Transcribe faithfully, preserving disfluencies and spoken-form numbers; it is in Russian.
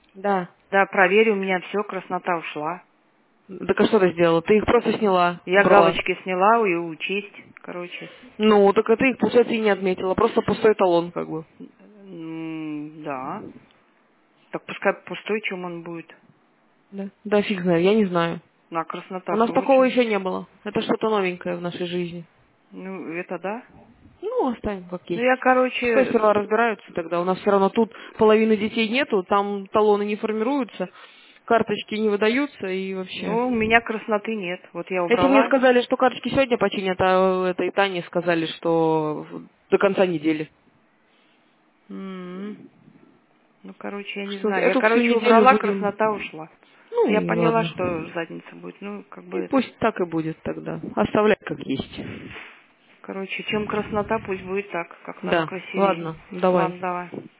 Да. Да, проверь, у меня все, краснота ушла. Так а что ты сделала? Ты их просто сняла, Я убрала. галочки сняла и учесть, короче. Ну, так а ты их, получается, и не отметила. Просто пустой талон, как бы. М, Да. Так пускай пустой, чем он будет. Да. Да, фиг знает, я не знаю. На У краснота-то нас такого лучше. еще не было. Это что-то новенькое в нашей жизни. Ну, это да. Ну, оставим как Ну, есть. я, Пускай короче, сперва разбираются тогда. У нас все равно тут половины детей нету, там талоны не формируются, карточки не выдаются и вообще. ну, у меня красноты нет. Вот я Это мне убрала. сказали, что карточки сегодня починят, а этой Тане сказали, что до конца недели. М. Ну, короче, я не Что знаю. Я, эту всю короче, неделю убрала, будем. краснота ушла. Ну Я и поняла, ладно. что задница будет. Ну, как бы И это. пусть так и будет тогда. Оставляй как есть. Короче, чем краснота, пусть будет так, как нам Да, красивее. ладно, давай. Ладно, давай.